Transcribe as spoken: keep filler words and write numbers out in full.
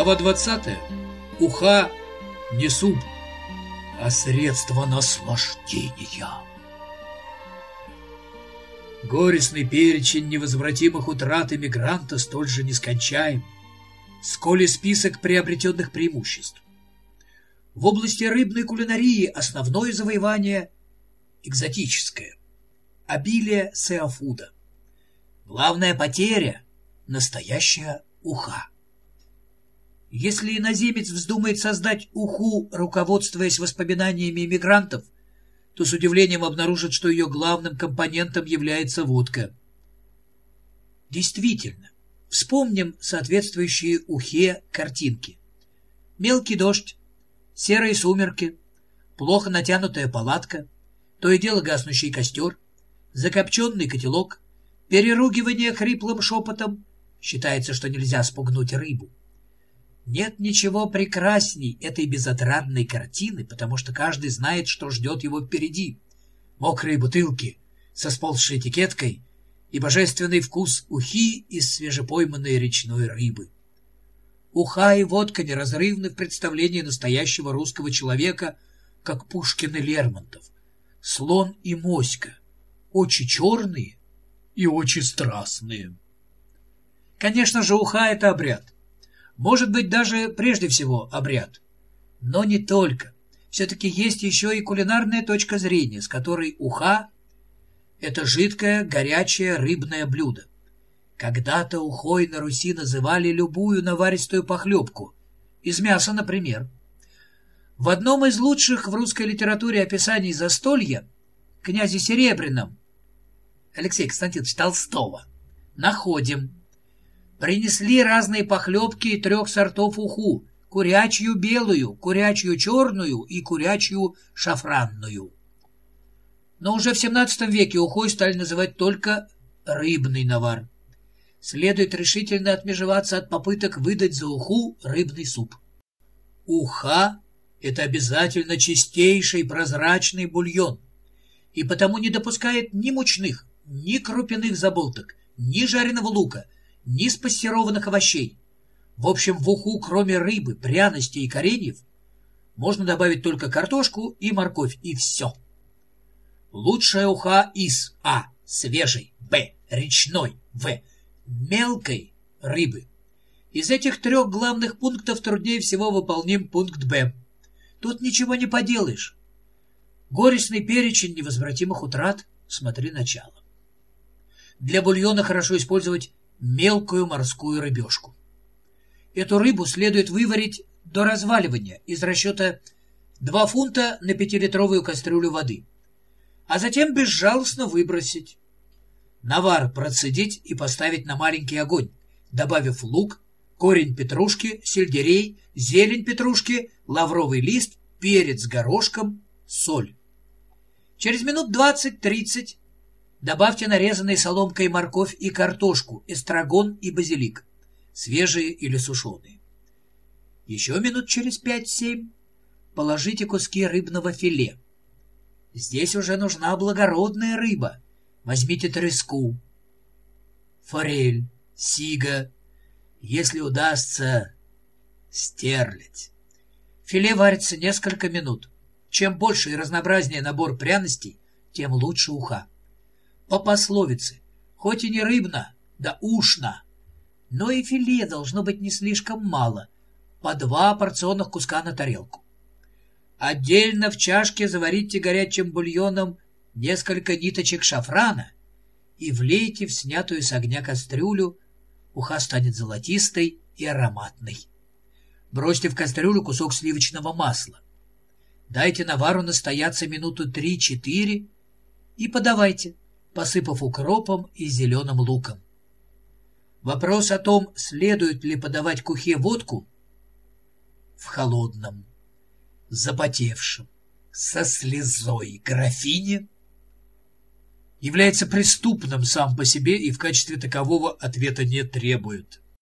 Глава двадцатая. Уха не суп, а средство наслаждения. Горестный перечень невозвратимых утрат эмигранта столь же нескончаем, сколь и список приобретенных преимуществ. В области рыбной кулинарии основное завоевание экзотическое – обилие сеафуда. Главная потеря – настоящая уха. Если иноземец вздумает создать уху, руководствуясь воспоминаниями эмигрантов, то с удивлением обнаружит, что ее главным компонентом является водка. Действительно, вспомним соответствующие ухе картинки. Мелкий дождь, серые сумерки, плохо натянутая палатка, то и дело гаснущий костер, закопченный котелок, переругивание хриплым шепотом. Считается, что нельзя спугнуть рыбу. Нет ничего прекрасней этой безотрадной картины, потому что каждый знает, что ждет его впереди. Мокрые бутылки со сползшей этикеткой и божественный вкус ухи из свежепойманной речной рыбы. Уха и водка неразрывны в представлении настоящего русского человека, как Пушкин и Лермонтов. Слон и моська, очи черные и очи страстные. Конечно же, уха — это обряд. Может быть, даже прежде всего обряд. Но не только. Все-таки есть еще и кулинарная точка зрения, с которой уха — это жидкое, горячее рыбное блюдо. Когда-то ухой на Руси называли любую наваристую похлебку. Из мяса, например. В одном из лучших в русской литературе описаний застолья, князе Серебряном, Алексея Константиновича Толстого, находим: принесли разные похлебки трех сортов уху: курячью белую, курячью черную и курячью шафранную. Но уже в семнадцатом веке ухой стали называть только рыбный навар. Следует решительно отмежеваться от попыток выдать за уху рыбный суп. Уха — это обязательно чистейший прозрачный бульон, и потому не допускает ни мучных, ни крупяных заболток, ни жареного лука, ни спассерованных овощей. В общем, в уху, кроме рыбы, пряностей и кореньев, можно добавить только картошку и морковь, и все. Лучшая уха из а. свежей, б. речной, в. мелкой рыбы. Из этих трех главных пунктов труднее всего выполним пункт б. Тут ничего не поделаешь. Горестный перечень невозвратимых утрат, смотри начало. Для бульона хорошо использовать мелкую морскую рыбешку. Эту рыбу следует выварить до разваливания из расчета два фунта на пятилитровую кастрюлю воды, а затем безжалостно выбросить. Навар процедить и поставить на маленький огонь, добавив лук, корень петрушки, сельдерей, зелень петрушки, лавровый лист, перец горошком, соль. Через минут двадцать-тридцать добавьте нарезанные соломкой морковь и картошку, эстрагон и базилик, свежие или сушеные. Еще минут через пять-семь положите куски рыбного филе. Здесь уже нужна благородная рыба. Возьмите треску, форель, сига, если удастся, стерлядь. Филе варится несколько минут. Чем больше и разнообразнее набор пряностей, тем лучше уха. По пословице, хоть и не рыбно, да ушно, но и филе должно быть не слишком мало, по два порционных куска на тарелку. Отдельно в чашке заварите горячим бульоном несколько ниточек шафрана и влейте в снятую с огня кастрюлю. Уха станет золотистой и ароматной. Бросьте в кастрюлю кусок сливочного масла. Дайте навару настояться минуту три-четыре и подавайте, посыпав укропом и зеленым луком. Вопрос о том, следует ли подавать к ухе водку, в холодном, запотевшем, со слезой графине, является преступным сам по себе и в качестве такового ответа не требует.